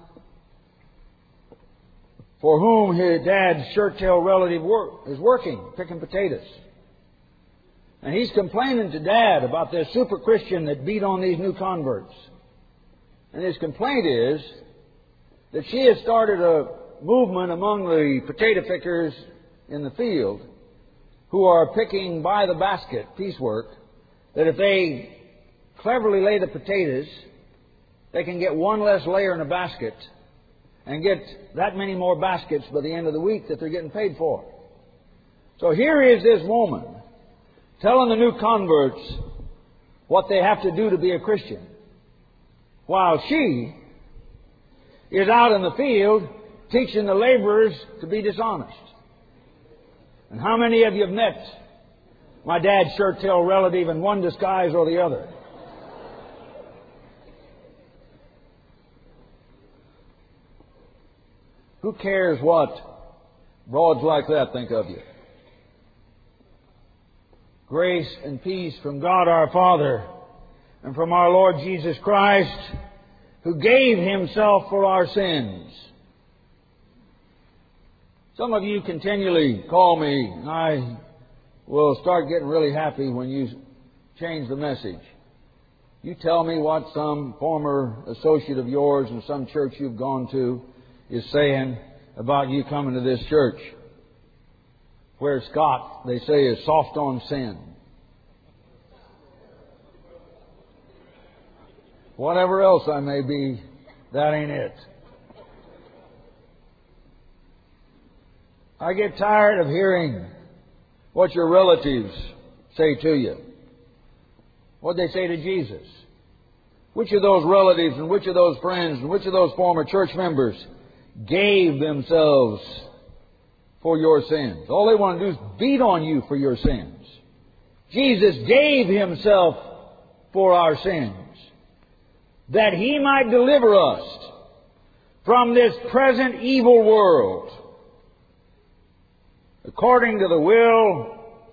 S1: for whom his dad's shirt-tail relative work, is working, picking potatoes. And he's complaining to Dad about this super Christian that beat on these new converts. And his complaint is that she has started a movement among the potato pickers in the field who are picking by the basket piecework, that if they cleverly lay the potatoes, they can get one less layer in a basket and get that many more baskets by the end of the week that they're getting paid for. So here is this woman telling the new converts what they have to do to be a Christian, while she is out in the field teaching the laborers to be dishonest. And how many of you have met my dad's shirt-tail relative in one disguise or the other? Who cares what broads like that think of you? Grace and peace from God our Father and from our Lord Jesus Christ, who gave Himself for our sins. Some of you continually call me, and I will start getting really happy when you change the message. You tell me what some former associate of yours in some church you've gone to is saying about you coming to this church, where Scott, they say, is soft on sin. Whatever else I may be, that ain't it. I get tired of hearing what your relatives say to you. What they say to Jesus. Which of those relatives and which of those friends and which of those former church members gave themselves for your sins? All they want to do is beat on you for your sins. Jesus gave Himself for our sins, that He might deliver us from this present evil world, according to the will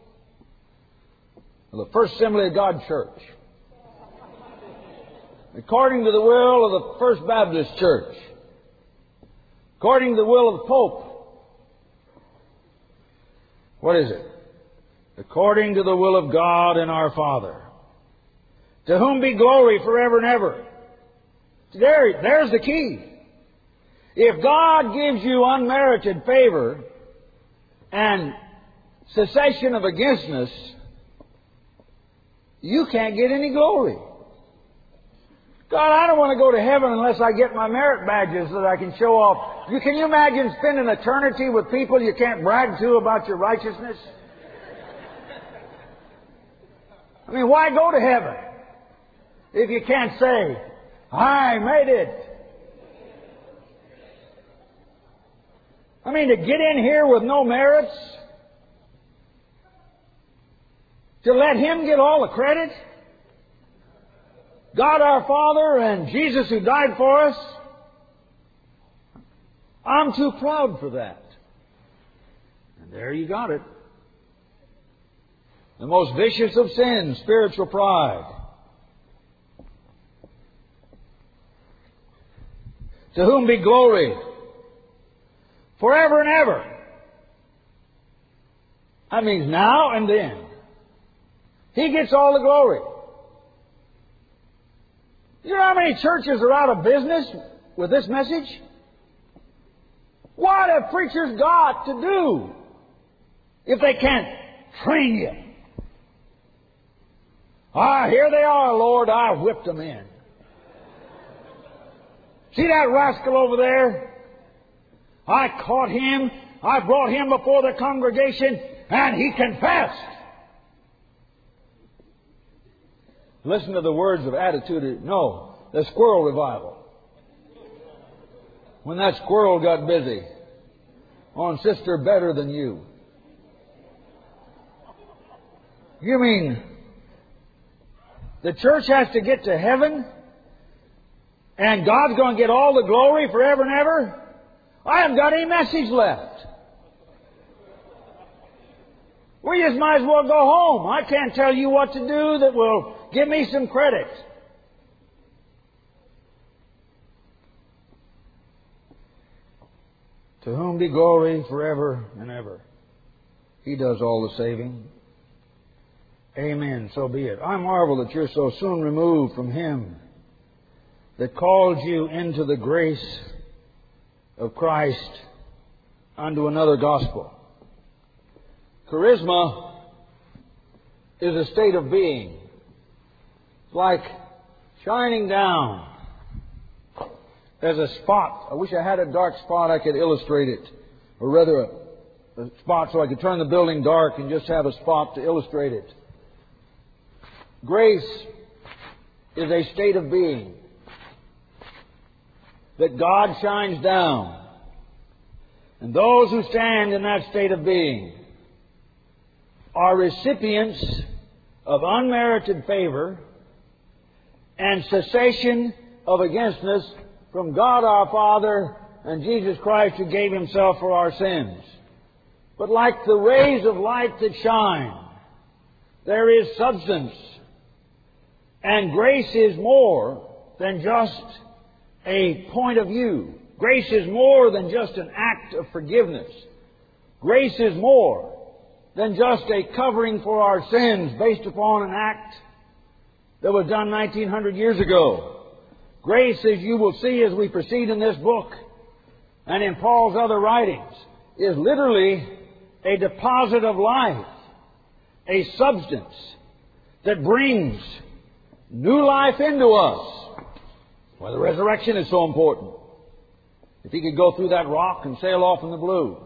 S1: of the First Assembly of God Church, according to the will of the First Baptist Church, according to the will of the Pope. What is it? According to the will of God and our Father, to whom be glory forever and ever. There, there's the key. If God gives you unmerited favor and cessation of againstness, you can't get any glory. God, I don't want to go to heaven unless I get my merit badges that I can show off. You, can you imagine spending eternity with people you can't brag to about your righteousness? I mean, why go to heaven if you can't say, I made it? I mean, to get in here with no merits, to let Him get all the credit, God our Father and Jesus who died for us, I'm too proud for that. And there you got it. The most vicious of sins, spiritual pride. To whom be glory forever and ever. That means now and then. He gets all the glory. You know how many churches are out of business with this message? What have preachers got to do if they can't train you? Ah, here they are, Lord, I whipped them in. See that rascal over there? I caught him, I brought him before the congregation, and he confessed. Listen to the words of attitude. No, the squirrel revival. When that squirrel got busy on Sister Better Than You. You mean the church has to get to heaven and God's going to get all the glory forever and ever? I haven't got any message left. We just might as well go home. I can't tell you what to do that will give me some credit. To whom be glory forever and ever. He does all the saving. Amen. So be it. I marvel that you're so soon removed from Him that called you into the grace of Christ unto another gospel. Charisma is a state of being. It's like shining down. There's a spot. I wish I had a dark spot I could illustrate it. Or rather a, a spot so I could turn the building dark and just have a spot to illustrate it. Grace is a state of being that God shines down. And those who stand in that state of being are recipients of unmerited favor and cessation of againstness from God our Father and Jesus Christ, who gave Himself for our sins. But like the rays of light that shine, there is substance. And grace is more than just a point of view. Grace is more than just an act of forgiveness. Grace is more than just a covering for our sins based upon an act that was done nineteen hundred years ago. Grace, as you will see as we proceed in this book and in Paul's other writings, is literally a deposit of life, a substance that brings new life into us. Why the resurrection is so important. If He could go through that rock and sail off in the blue,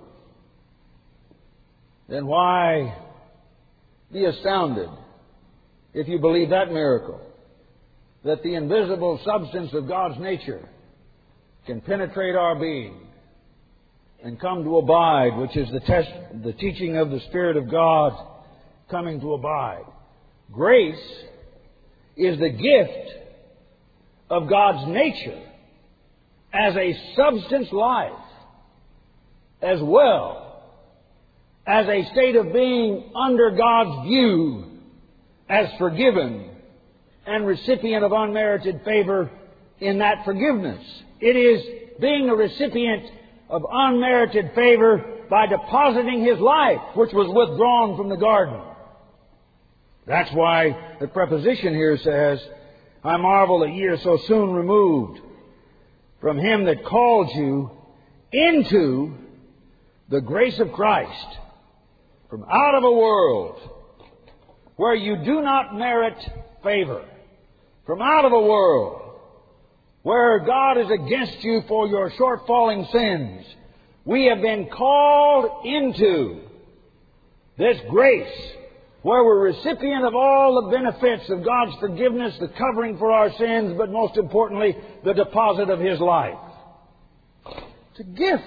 S1: then why be astounded if you believe that miracle, that the invisible substance of God's nature can penetrate our being and come to abide, which is the, test, the teaching of the Spirit of God coming to abide. Grace is the gift of God's nature as a substance life, as well as a state of being under God's view as forgiven and recipient of unmerited favor in that forgiveness. It is being a recipient of unmerited favor by depositing His life, which was withdrawn from the garden. That's why the preposition here says, I marvel that ye are so soon removed from Him that called you into the grace of Christ, from out of a world where you do not merit favor, from out of a world where God is against you for your short-falling sins. We have been called into this grace where we're recipient of all the benefits of God's forgiveness, the covering for our sins, but most importantly, the deposit of His life. It's a gift,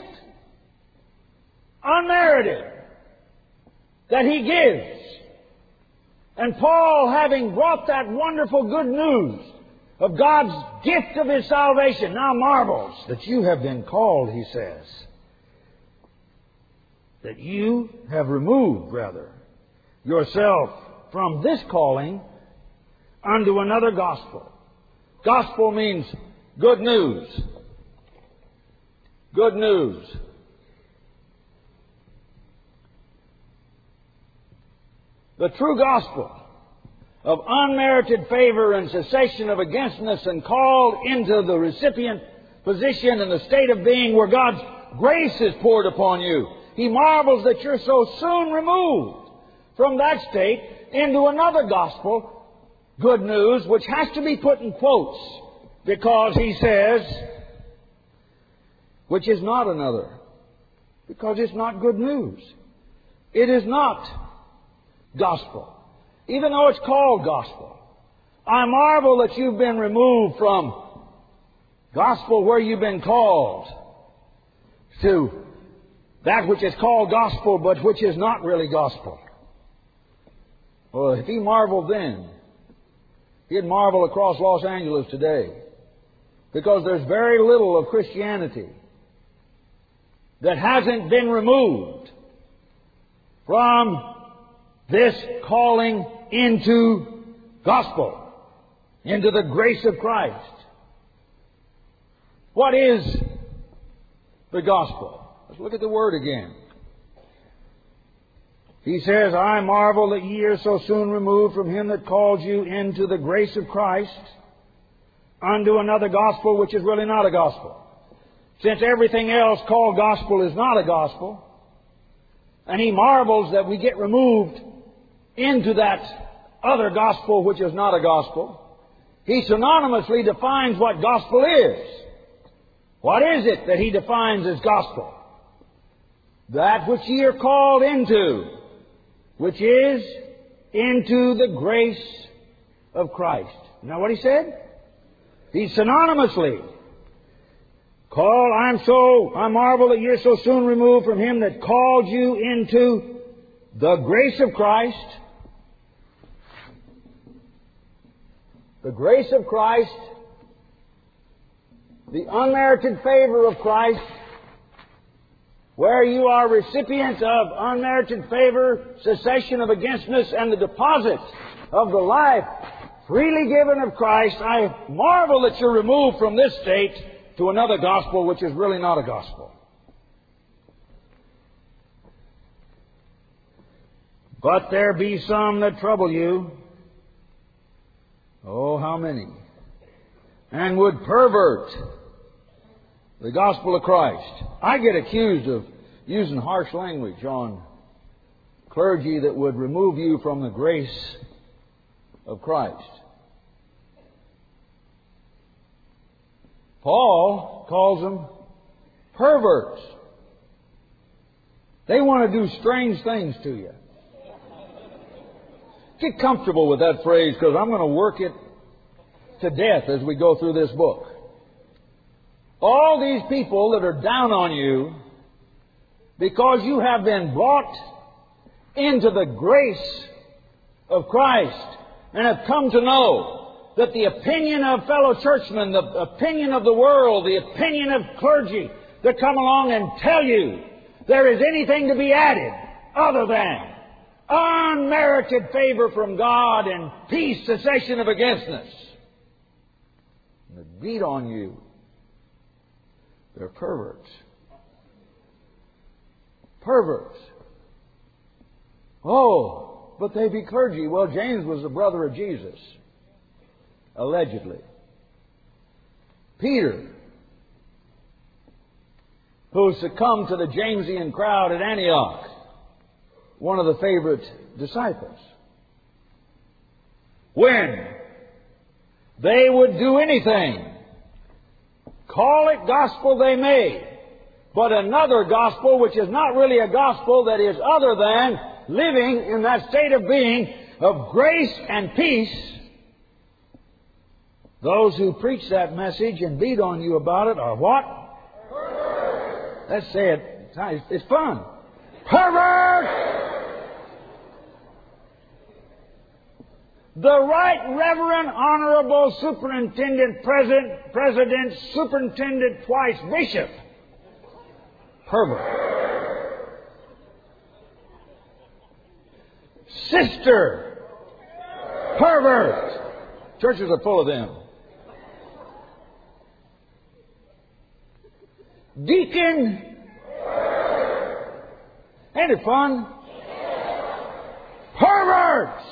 S1: unmerited, that He gives. And Paul, having brought that wonderful good news of God's gift of His salvation, now marvels that you have been called, he says, that you have removed, rather, yourself from this calling unto another gospel. Gospel means good news. Good news. The true gospel of unmerited favor and cessation of againstness and called into the recipient position and the state of being where God's grace is poured upon you. He marvels that you're so soon removed from that state into another gospel, good news, which has to be put in quotes because he says, which is not another. Because it's not good news. It is not gospel. Even though it's called gospel. I marvel that you've been removed from gospel where you've been called to that which is called gospel but which is not really gospel. Well, if he marveled then, he'd marvel across Los Angeles today. Because there's very little of Christianity that hasn't been removed from this calling into gospel, into the grace of Christ. What is the gospel? Let's look at the word again. He says, I marvel that ye are so soon removed from him that called you into the grace of Christ unto another gospel which is really not a gospel. Since everything else called gospel is not a gospel, and he marvels that we get removed into that other gospel which is not a gospel, he synonymously defines what gospel is. What is it that he defines as gospel? That which ye are called into, which is into the grace of Christ. You know what he said? He synonymously call, I'm so, I marvel that you're so soon removed from him that called you into the grace of Christ. The grace of Christ, the unmerited favor of Christ, where you are recipients of unmerited favor, cessation of againstness, and the deposit of the life freely given of Christ. I marvel that you're removed from this state to another gospel which is really not a gospel. But there be some that trouble you. Oh, how many? And would pervert the gospel of Christ. I get accused of using harsh language on clergy that would remove you from the grace of Christ. Paul calls them perverts. They want to do strange things to you. Get comfortable with that phrase, because I'm going to work it to death as we go through this book. All these people that are down on you because you have been brought into the grace of Christ and have come to know that the opinion of fellow churchmen, the opinion of the world, the opinion of clergy that come along and tell you there is anything to be added other than unmerited favor from God and peace, cessation of againstness. And they beat on you. They're perverts. Perverts. Oh, but they be clergy. Well, James was the brother of Jesus. Allegedly. Peter, who succumbed to the Jamesian crowd at Antioch, one of the favorite disciples. When they would do anything, call it gospel they may, but another gospel which is not really a gospel, that is other than living in that state of being of grace and peace, those who preach that message and beat on you about it are what? Pervert. Let's say it. It's, it's fun. Pervert! The Right Reverend Honorable Superintendent President, President, Superintendent twice Bishop. Pervert. Sister. Pervert. Churches are full of them. Deacon. Ain't it fun? Perverts.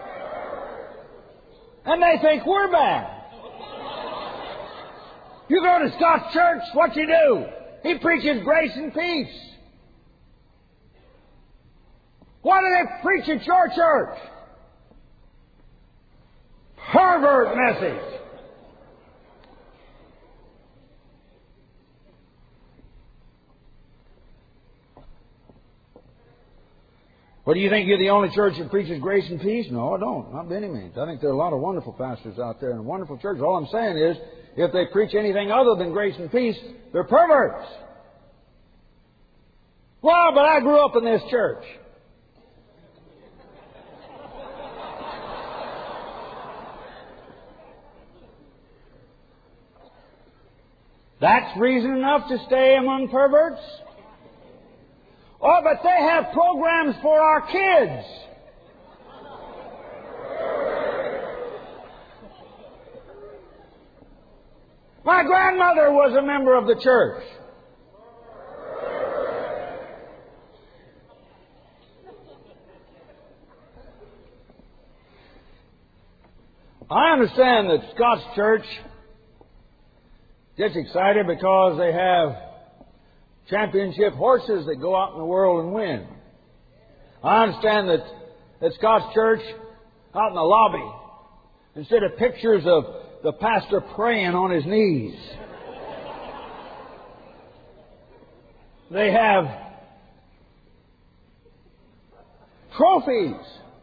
S1: And they think we're bad. You go to Scott's church, what you do? He preaches grace and peace. What do they preach at your church? Pervert message. What, do you think you're the only church that preaches grace and peace? No, I don't. Not by any means. I think there are a lot of wonderful pastors out there and wonderful churches. All I'm saying is, if they preach anything other than grace and peace, they're perverts. Well, but I grew up in this church. That's reason enough to stay among perverts? Oh, but they have programs for our kids. My grandmother was a member of the church. I understand that Scott's church gets excited because they have championship horses that go out in the world and win. I understand that at Scott's church, out in the lobby, instead of pictures of the pastor praying on his knees, they have trophies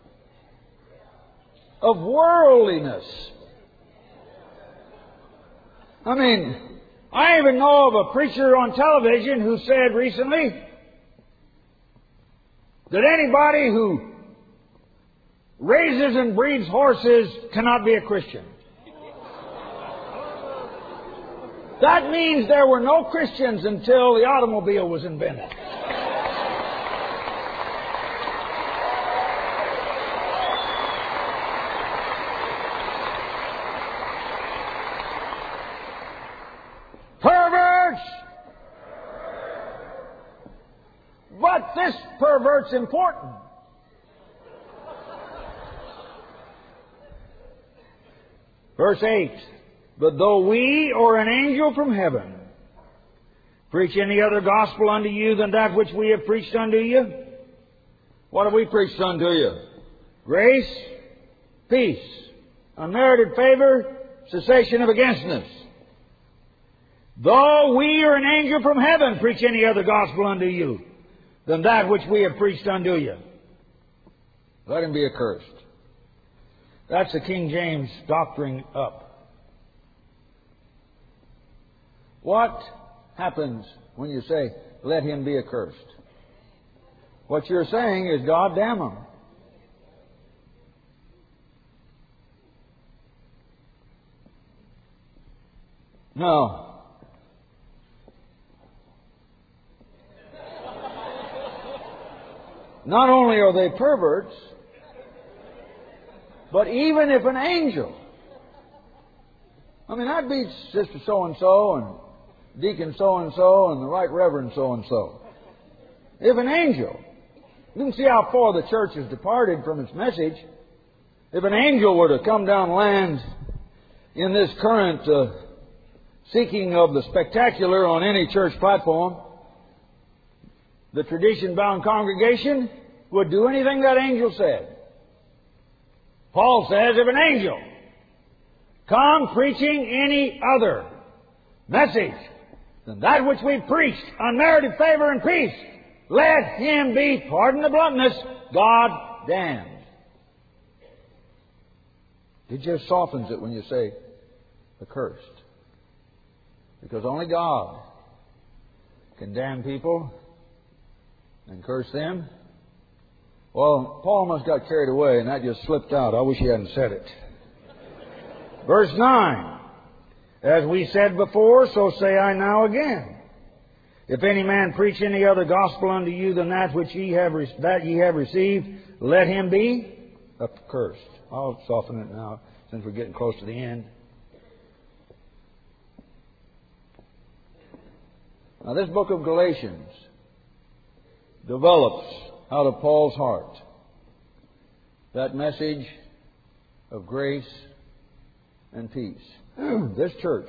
S1: of worldliness. I mean, I even know of a preacher on television who said recently that anybody who raises and breeds horses cannot be a Christian. That means there were no Christians until the automobile was invented. Perverts! But this pervert's important. Verse eight. But though we or an angel from heaven preach any other gospel unto you than that which we have preached unto you, what have we preached unto you? Grace, peace, unmerited favor, cessation of againstness. Though we or an angel from heaven preach any other gospel unto you than that which we have preached unto you, let him be accursed. That's the King James doctrine up. What happens when you say, let him be accursed? What you're saying is, God damn him. No. Not only are they perverts, but even if an angel, I mean, that beats Sister so-and-so and Deacon so-and-so and the Right Reverend so-and-so. If an angel, you can see how far the church has departed from its message. If an angel were to come down land in this current uh, seeking of the spectacular on any church platform, the tradition-bound congregation would do anything that angel said. Paul says, if an angel come preaching any other message than that which we preached, unmerited favor and peace, let him be, pardon the bluntness, God damned. It just softens it when you say accursed. Because only God can damn people and curse them. Well, Paul must have got carried away and that just slipped out. I wish he hadn't said it. Verse nine. As we said before, so say I now again. If any man preach any other gospel unto you than that which ye have re- that ye have received, let him be accursed. I'll soften it now since we're getting close to the end. Now this book of Galatians develops out of Paul's heart that message of grace and peace. This church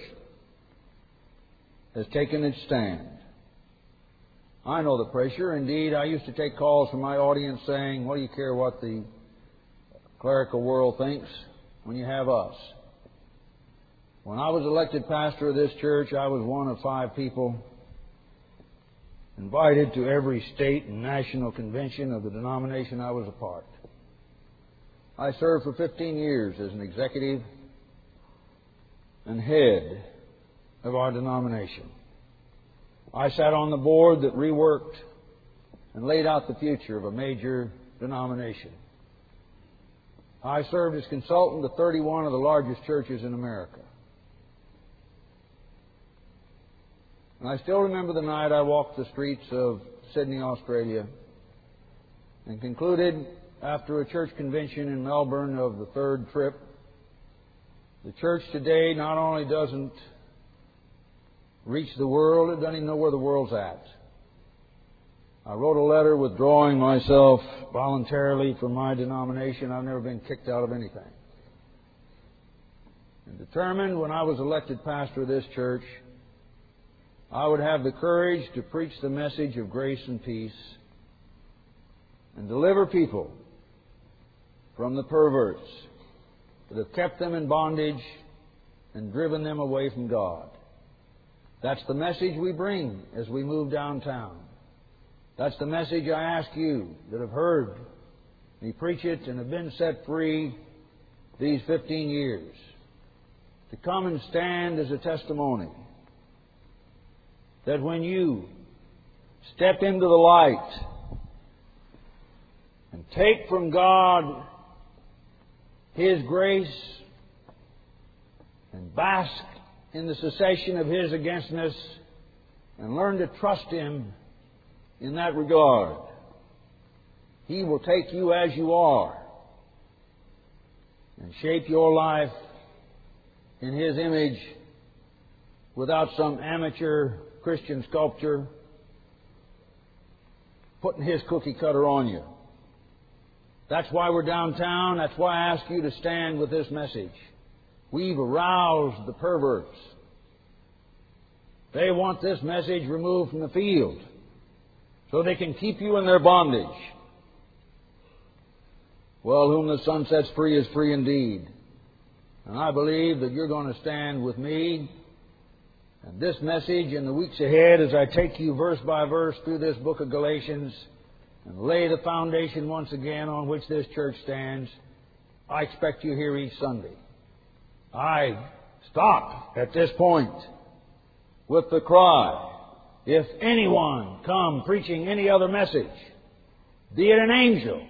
S1: has taken its stand. I know the pressure. Indeed, I used to take calls from my audience saying, what do you care what the clerical world thinks when you have us? When I was elected pastor of this church, I was one of five people invited to every state and national convention of the denomination I was a part. I served for fifteen years as an executive and head of our denomination. I sat on the board that reworked and laid out the future of a major denomination. I served as consultant to thirty-one of the largest churches in America. And I still remember the night I walked the streets of Sydney, Australia, and concluded, after a church convention in Melbourne of the third trip, the church today not only doesn't reach the world, it doesn't even know where the world's at. I wrote a letter withdrawing myself voluntarily from my denomination. I've never been kicked out of anything. And determined when I was elected pastor of this church, I would have the courage to preach the message of grace and peace and deliver people from the perverts that have kept them in bondage and driven them away from God. That's the message we bring as we move downtown. That's the message I ask you that have heard me preach it and have been set free these fifteen years to come and stand as a testimony that when you step into the light and take from God His grace and bask in the cessation of His againstness and learn to trust Him in that regard, He will take you as you are and shape your life in His image without some amateur Christian sculptor putting his cookie cutter on you. That's why we're downtown. That's why I ask you to stand with this message. We've aroused the perverts. They want this message removed from the field so they can keep you in their bondage. Well, whom the Son sets free is free indeed. And I believe that you're going to stand with me and this message in the weeks ahead as I take you verse by verse through this book of Galatians and lay the foundation once again on which this church stands. I expect you here each Sunday. I stop at this point with the cry, if anyone come preaching any other message, be it an angel,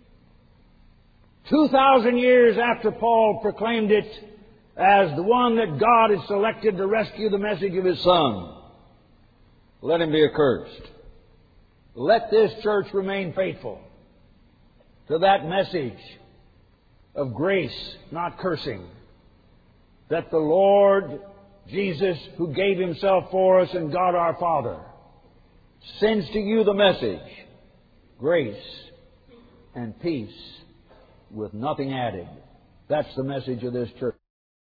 S1: two thousand years after Paul proclaimed it as the one that God had selected to rescue the message of His Son, let him be accursed. Let this church remain faithful to that message of grace, not cursing, that the Lord Jesus, who gave Himself for us, and God our Father, sends to you the message, grace and peace with nothing added. That's the message of this church.